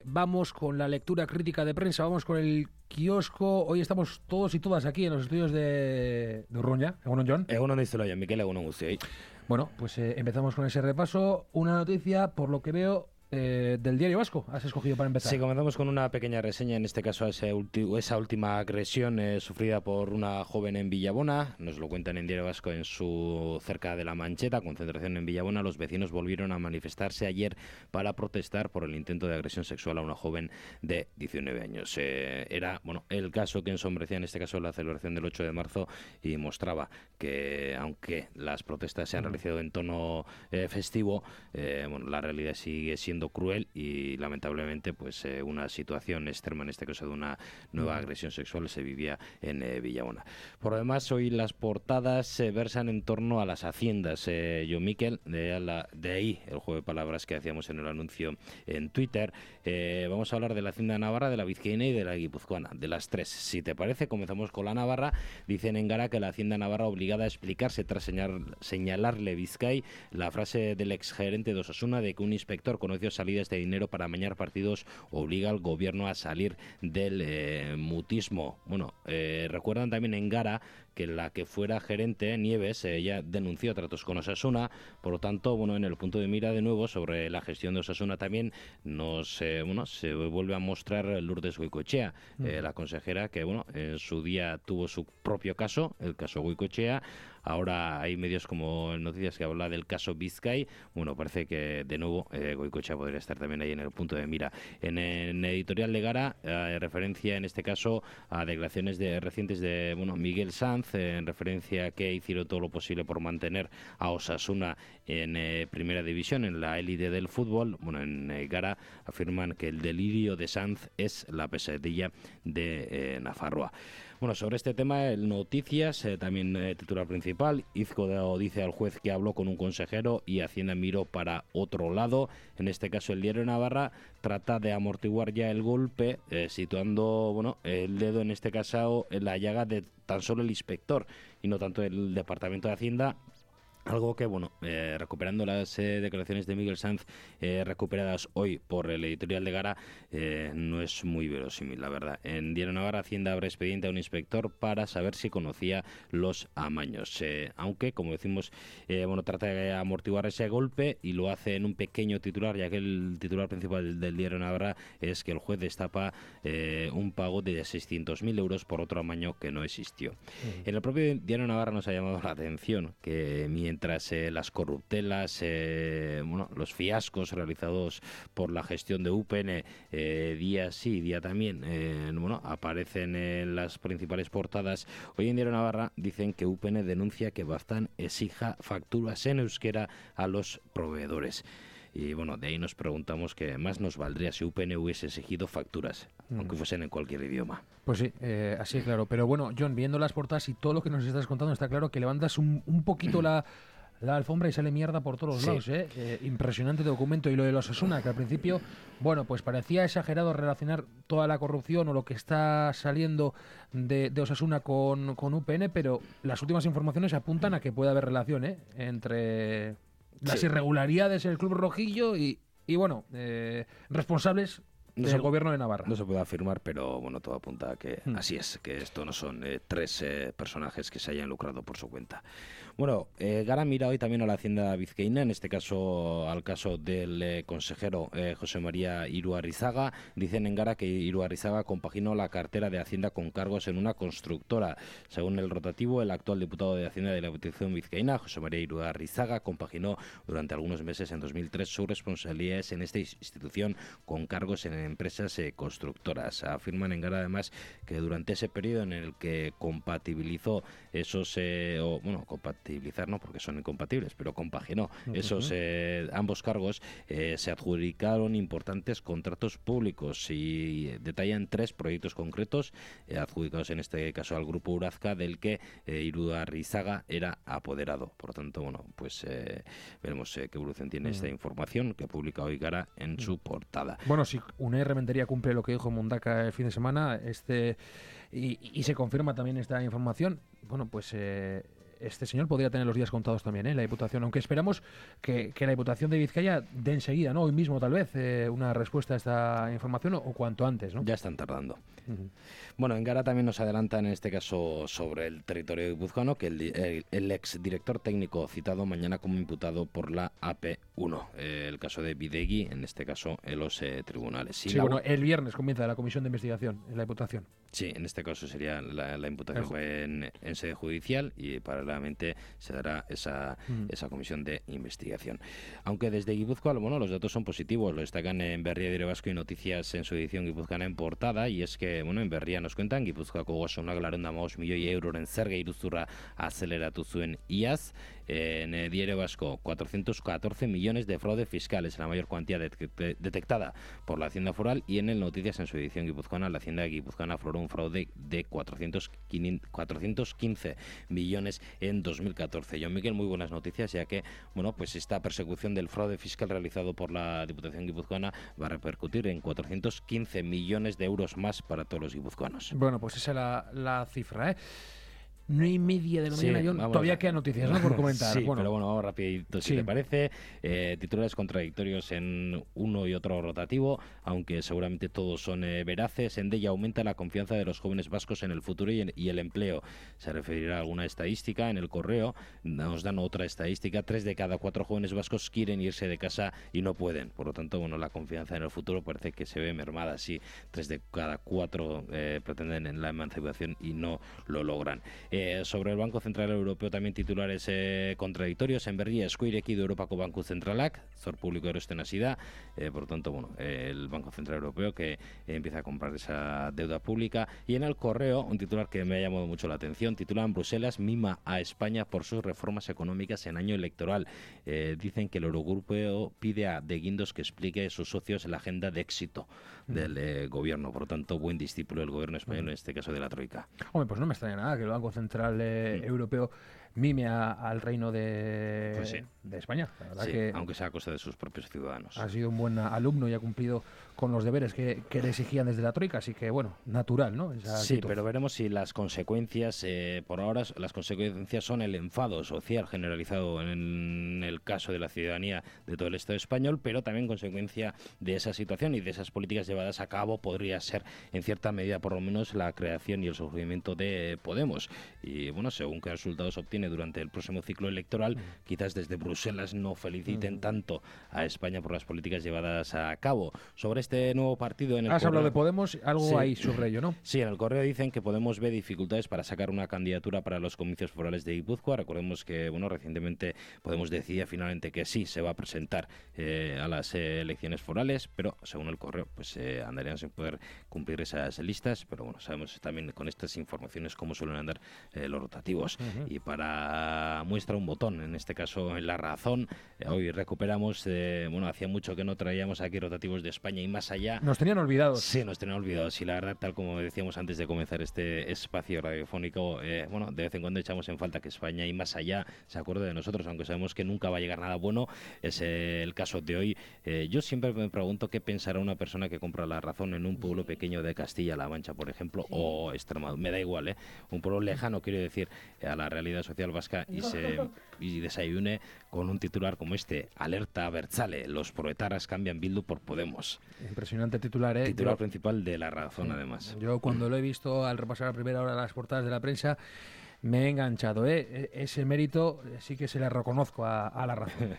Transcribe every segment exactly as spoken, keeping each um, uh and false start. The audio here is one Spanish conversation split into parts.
Vamos con la lectura crítica de prensa, vamos con el kiosco. Hoy estamos todos y todas aquí en los estudios de, de Urruña. ¿Egunon, John? Egunon Izoloya, Miquel, egunon guztioi. Bueno, pues eh, empezamos con ese repaso. Una noticia, por lo que veo, eh, del Diario Vasco. Has escogido para empezar. Sí, comenzamos con una pequeña reseña, en este caso ese ulti- esa última agresión eh, sufrida por una joven en Villabona. Nos lo cuentan en Diario Vasco en su cerca de La Mancheta, concentración en Villabona. Los vecinos volvieron a manifestarse ayer para protestar por el intento de agresión sexual a una joven de diecinueve años. Eh, era bueno el caso que ensombrecía en este caso la celebración del ocho de marzo y mostraba que aunque las protestas se han realizado en tono eh, festivo, eh, bueno, la realidad sigue siendo cruel y lamentablemente pues eh, una situación extrema, en este caso de una nueva agresión sexual, se vivía en eh, Villabona. Por lo demás, hoy las portadas se eh, versan en torno a las haciendas. Eh, yo, Miquel, de, la, de ahí el juego de palabras que hacíamos en el anuncio en Twitter. Eh, vamos a hablar de la Hacienda Navarra, de la Vizcaína y de la Guipuzcoana, de las tres. Si te parece, comenzamos con la Navarra. Dicen en Gara que la Hacienda Navarra obligada a explicarse tras señal, señalarle Vizcay la frase del exgerente de Osasuna de que un inspector conoció salidas de dinero para amañar partidos obliga al gobierno a salir del eh, mutismo. Bueno, eh, recuerdan también en Gara que la que fuera gerente, Nieves, ella eh, denunció tratos con Osasuna. Por lo tanto, bueno, en el punto de mira de nuevo sobre la gestión de Osasuna también nos eh, bueno, se vuelve a mostrar Lourdes Goicoechea, mm. eh, la consejera que bueno, en su día tuvo su propio caso, el caso Goicoechea. Ahora hay medios como Noticias que habla del caso Vizcay. Bueno, parece que de nuevo eh, Goicoechea podría estar también ahí en el punto de mira. En, en editorial de Gara, eh, referencia en este caso a declaraciones de, recientes de bueno, Miguel Sanz, eh, en referencia a que hicieron todo lo posible por mantener a Osasuna en eh, primera división, en la élite del fútbol. Bueno, en eh, Gara afirman que el delirio de Sanz es la pesadilla de eh, Nafarroa. Bueno, sobre este tema, el Noticias, eh, también eh, titular principal, Izco dice al juez que habló con un consejero y Hacienda miró para otro lado. En este caso, el Diario Navarra trata de amortiguar ya el golpe, eh, situando bueno el dedo, en este caso, en la llaga de tan solo el inspector y no tanto el Departamento de Hacienda. Algo que, bueno, eh, recuperando las eh, declaraciones de Miguel Sanz eh, recuperadas hoy por el editorial de Gara, eh, no es muy verosímil, la verdad. En Diario Navarra, Hacienda abre expediente a un inspector para saber si conocía los amaños. Eh, aunque, como decimos, eh, bueno, trata de amortiguar ese golpe y lo hace en un pequeño titular, ya que el titular principal del, del Diario Navarra es que el juez destapa eh, un pago de seiscientos mil euros por otro amaño que no existió. Mm. En el propio Diario Navarra nos ha llamado la atención que mientras Mientras eh, las corruptelas, eh, bueno, los fiascos realizados por la gestión de U P N eh, día sí, día también, eh, bueno, aparecen en las principales portadas. Hoy en Diario Navarra dicen que U P N denuncia que Baztán exija facturas en euskera a los proveedores. Y bueno, de ahí nos preguntamos qué más nos valdría si U P N hubiese exigido facturas, mm. aunque fuesen en cualquier idioma. Pues sí, eh, así claro. Pero bueno, John, viendo las portadas y todo lo que nos estás contando, está claro que levantas un, un poquito la, la alfombra y sale mierda por todos los sí. lados. ¿eh? Eh, impresionante documento. Y lo de los Osasuna, que al principio, bueno, pues parecía exagerado relacionar toda la corrupción o lo que está saliendo de, de Osasuna con, con U P N, pero las últimas informaciones apuntan a que puede haber relación ¿eh? entre las sí. irregularidades en el club rojillo y, y bueno, eh, responsables no del se, gobierno de Navarra. No se puede afirmar, pero bueno, todo apunta a que hmm. así es, que esto no son eh, tres eh, personajes que se hayan lucrado por su cuenta. Bueno, eh, Gara mira hoy también a la Hacienda Vizcaína, en este caso al caso del eh, consejero eh, José María Iruarrizaga. Dicen en Gara que Iruarrizaga compaginó la cartera de Hacienda con cargos en una constructora. Según el rotativo, el actual diputado de Hacienda de la Diputación Vizcaína, José María Iruarrizaga, compaginó durante algunos meses en dos mil tres sus responsabilidades en esta institución con cargos en empresas eh, constructoras. Afirman en Gara además que durante ese periodo en el que compatibilizó esos, eh, o bueno, compatibilizar no porque son incompatibles, pero compaginó uh-huh. esos eh, ambos cargos, eh, se adjudicaron importantes contratos públicos y detallan tres proyectos concretos eh, adjudicados en este caso al grupo Urazca, del que eh, Iruarrizaga era apoderado. Por lo tanto, bueno, pues eh, veremos eh, qué evolución tiene uh-huh. esta información que publica hoy Gara en uh-huh. su portada. Bueno, si Unai Rementería cumple lo que dijo Mundaka el fin de semana, este y, y se confirma también esta información, bueno, pues eh, este señor podría tener los días contados también, ¿eh? La Diputación, aunque esperamos que, que la Diputación de Vizcaya dé enseguida, ¿no? Hoy mismo tal vez, eh, una respuesta a esta información o, o cuanto antes, ¿no? Ya están tardando. Uh-huh. Bueno, en Gara también nos adelantan en este caso sobre el territorio guipuzcoano que el, el, el exdirector técnico citado mañana como imputado por la A P uno, eh, el caso de Bidegui, en este caso en los eh, tribunales. Sí, sí la... bueno, el viernes comienza la comisión de investigación en la Diputación. Sí, en este caso sería la, la imputación fue en, en sede judicial y paralelamente se dará esa, uh-huh. esa comisión de investigación. Aunque desde Guipúzcoa, bueno, los datos son positivos, lo destacan en Berria Diario Vasco y Noticias en su edición guipuzcoana en portada, y es que, bueno, en Berria nos cuentan, Gipuzkoako gosona galaron da maos milioi euroren zerga iruzurra azeleratu zuen iaz, en el Diario Vasco, cuatrocientos catorce millones de fraude fiscal, es la mayor cuantía de, de, detectada por la Hacienda Foral, y en el Noticias en su edición guipuzcoana, la Hacienda guipuzcoana afloró un fraude de cuatrocientos quince millones en dos mil catorce. John Miguel, muy buenas noticias, ya que, bueno, pues esta persecución del fraude fiscal realizado por la Diputación guipuzcoana va a repercutir en cuatrocientos quince millones de euros más para todos los guipuzcoanos. Bueno, pues esa es la, la cifra, ¿eh? No y media de la mañana, sí, John, todavía a... quedan noticias, ¿no?, por comentar. Sí, bueno. pero bueno, vamos rapidito, si sí. te parece. Eh, titulares contradictorios en uno y otro rotativo, aunque seguramente todos son eh, veraces. Endella aumenta la confianza de los jóvenes vascos en el futuro y, en, y el empleo. Se referirá a alguna estadística. En el Correo nos dan otra estadística. Tres de cada cuatro jóvenes vascos quieren irse de casa y no pueden. Por lo tanto, bueno, la confianza en el futuro parece que se ve mermada. Sí, tres de cada cuatro eh, pretenden en la emancipación y no lo logran. Eh, sobre el Banco Central Europeo también titulares eh, contradictorios. En Berria, eskuireki du Europako Banku Zentralak, zor publiko erosten hasi da, eh, por lo tanto, bueno, eh, el Banco Central Europeo que eh, empieza a comprar esa deuda pública. Y en el Correo, un titular que me ha llamado mucho la atención, titulan Bruselas mima a España por sus reformas económicas en año electoral. Eh, dicen que el Eurogrupo pide a De Guindos que explique a sus socios la agenda de éxito mm. del eh, gobierno. Por lo tanto, buen discípulo del gobierno español, mm. en este caso de la Troika. Hombre, pues no me extraña nada que el Banco Central eh, mm. Europeo mime a, al reino de, pues sí. de España. La verdad sí, que aunque sea a costa de sus propios ciudadanos. Ha sido un buen alumno y ha cumplido con los deberes que, que le exigían desde la Troika, así que, bueno, natural, ¿no? Esa sí, actitud. Pero veremos si las consecuencias, eh, por ahora, las consecuencias son el enfado social generalizado en el caso de la ciudadanía de todo el Estado español, pero también consecuencia de esa situación y de esas políticas llevadas a cabo podría ser, en cierta medida, por lo menos, la creación y el surgimiento de Podemos. Y, bueno, según qué resultados obtiene durante el próximo ciclo electoral, mm. quizás desde Bruselas no feliciten mm. tanto a España por las políticas llevadas a cabo. Sobre este nuevo partido en el Has Correo, hablado de Podemos, algo sí. hay sobre ello, ¿no? Sí, en el Correo dicen que Podemos ve dificultades para sacar una candidatura para los comicios forales de Guipúzcoa. Recordemos que, bueno, recientemente Podemos decía finalmente que sí se va a presentar eh, a las eh, elecciones forales, pero según el Correo, pues eh, andarían sin poder cumplir esas listas. Pero bueno, sabemos también con estas informaciones cómo suelen andar eh, los rotativos. Uh-huh. Y para muestra un botón, en este caso en La Razón, eh, hoy recuperamos, eh, bueno, hacía mucho que no traíamos aquí rotativos de España y más allá. Nos tenían olvidados. Sí, nos tenían olvidados y la verdad, tal como decíamos antes de comenzar este espacio radiofónico, eh, bueno, de vez en cuando echamos en falta que España y más allá se acuerde de nosotros, aunque sabemos que nunca va a llegar nada bueno. Es eh, el caso de hoy. Eh, yo siempre me pregunto qué pensará una persona que compra La Razón en un pueblo pequeño de Castilla-La Mancha, por ejemplo, o Extremadura, me da igual, ¿eh? Un pueblo lejano, quiero decir, a la realidad social vasca y se y desayune con un titular como este: alerta Bertzale, los proetaras cambian Bildu por Podemos. Impresionante titular, ¿eh? Titular yo, principal de La Razón, sí, además. Yo cuando lo he visto al repasar a primera hora las portadas de la prensa me he enganchado, ¿eh? Ese mérito sí que se le reconozco a, a La Razón.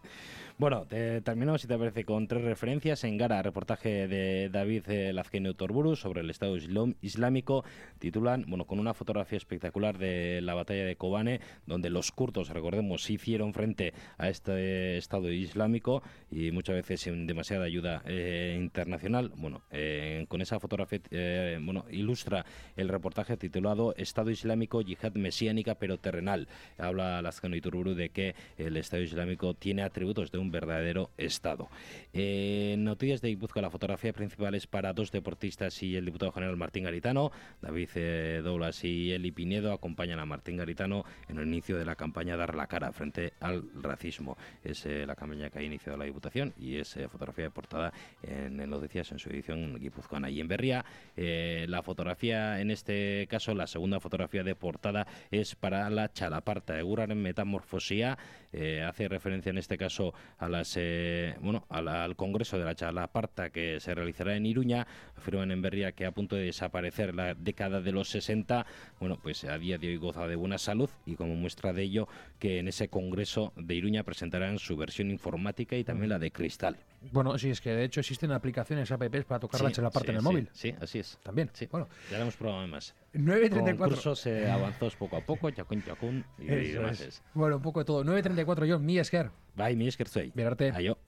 Bueno, te, terminamos, si te parece, con tres referencias. En Gara, reportaje de David eh, Lazkene Utorburu sobre el Estado islam, Islámico. Titulan, bueno, con una fotografía espectacular de la batalla de Kobane, donde los kurdos, recordemos, hicieron frente a este Estado Islámico y muchas veces sin demasiada ayuda eh, internacional. Bueno, eh, con esa fotografía, eh, bueno, ilustra el reportaje titulado Estado Islámico, yihad mesiánica pero terrenal. Habla Lazkene Utorburu de que el Estado Islámico tiene atributos de un un verdadero estado. Eh, noticias de Guipúzcoa, la fotografía principal es para dos deportistas y el diputado general Martín Garitano. David eh, Doulas y Eli Pinedo acompañan a Martín Garitano en el inicio de la campaña Dar la cara frente al racismo. Es eh, la campaña que ha iniciado la Diputación y es eh, fotografía de portada en, en Noticias en su edición guipuzcoana. Y en Berria, eh, la fotografía, en este caso, la segunda fotografía de portada es para la Txalaparta, Egurraren metamorfosia. Eh, hace referencia en este caso a las eh, bueno a la, al Congreso de la Txalaparta que se realizará en Iruña. Afirman en Berria que a punto de desaparecer la década de los sesenta, bueno, pues a día de hoy goza de buena salud, y como muestra de ello que en ese Congreso de Iruña presentarán su versión informática y también la de cristal. Bueno, sí, es que de hecho existen aplicaciones, apps para tocar Sí, la Txalaparta sí, en el sí, móvil. Sí, así es. También. Sí. Bueno, Ya lo hemos probado más. nueve treinta y cuatro. Concursos eh, avanzados poco a poco, chacún, chacún y, y Eso demás. es. Bueno, un poco de todo. nueve treinta y cuatro, John, mi esker. Bai, mi esker zuei. Berarte. Aio.